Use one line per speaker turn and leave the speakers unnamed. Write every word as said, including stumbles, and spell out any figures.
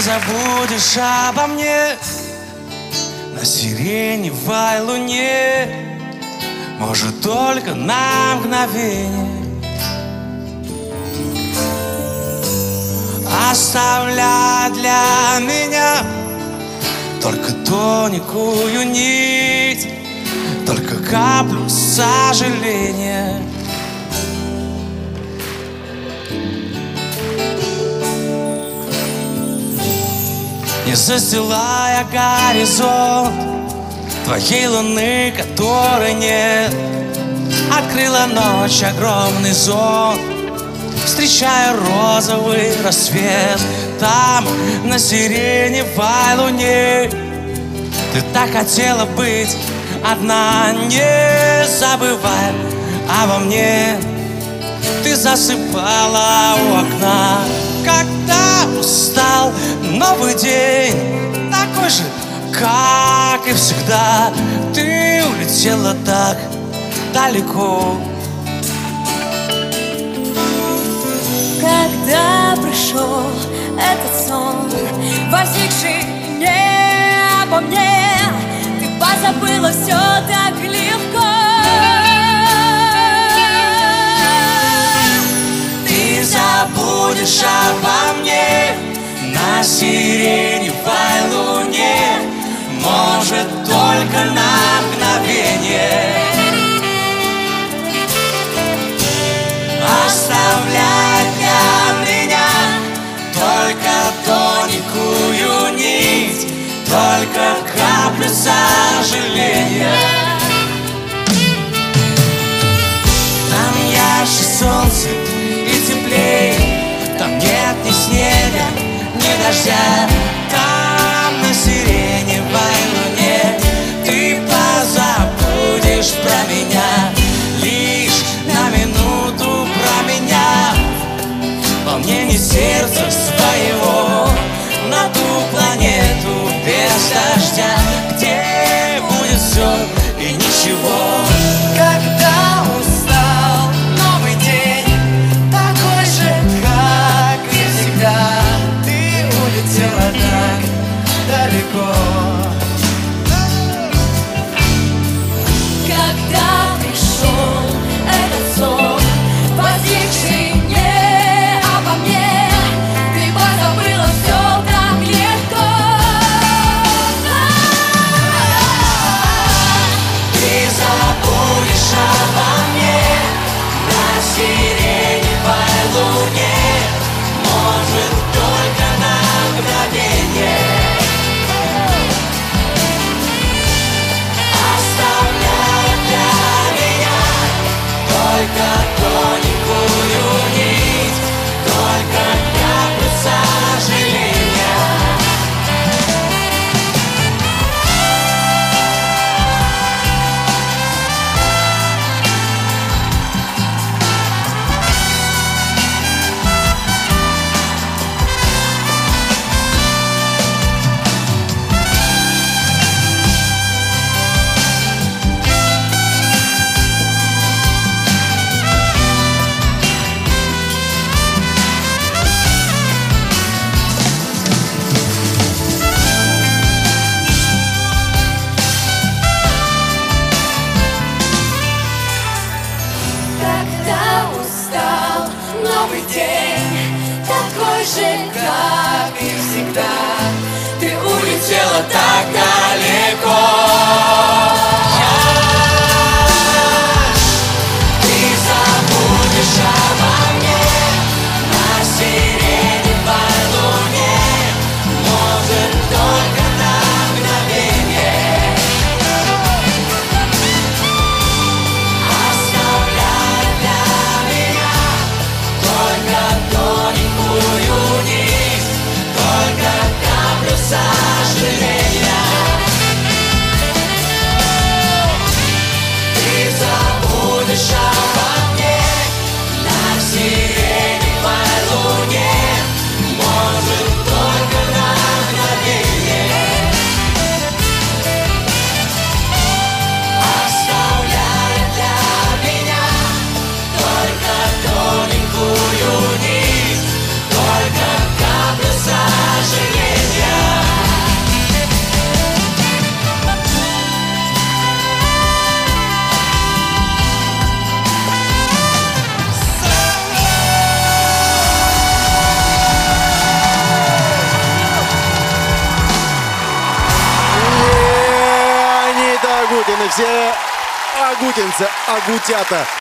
забудешь обо мне на сиреневой луне, может, только на мгновение. Оставляй для меня только тоненькую нить, только каплю сожаления. Не застилая горизонт твоей луны, которой нет, открыла ночь огромный зонт, встречая розовый рассвет. Там, на сиреневой луне, ты так хотела быть одна. Не забывай обо мне, ты засыпала у окна. Когда устал новый день, такой же, как и всегда, ты улетела так далеко.
Когда пришел этот сон, возникший не обо мне, ты позабыла все так легко.
Ты забудешь обо мне на сиреневой луне, может, только на мгновение. Оставляй для меня только тоненькую нить, только каплю сожаления. Там ярче солнце и теплей, там нет ни снега, ни дождя. Там на сиреневой луне ты позабудешь про меня, лишь на минуту про меня. Волнение сердца своего на ту планету без дождя, где будет все и ничего. Когда устал новый день, такой же, как и всегда, ты улетела так далеко.
Когда пришел этот сон, возникший не обо мне, ты позабыла все так легко.
Ты забудешь обо мне на сиреневой луне, может, только на мгновение. Оставляй для меня только тоненькую нить, только каплю сожаления.
Когда устал новый день, такой же, как и всегда, ты улетела так далеко.
Ты забудешь обо мне на сиреневой луне, может, только на мгновение. Оставляй для меня только тоненькую нить, только каплю сожаления. Ты забудешь обо мне на сиреневой луне, может, только на мгновение. Оставляй для меня только тоненькую нить, только каплю сожаления.
Агутины, все агутинцы, агутята.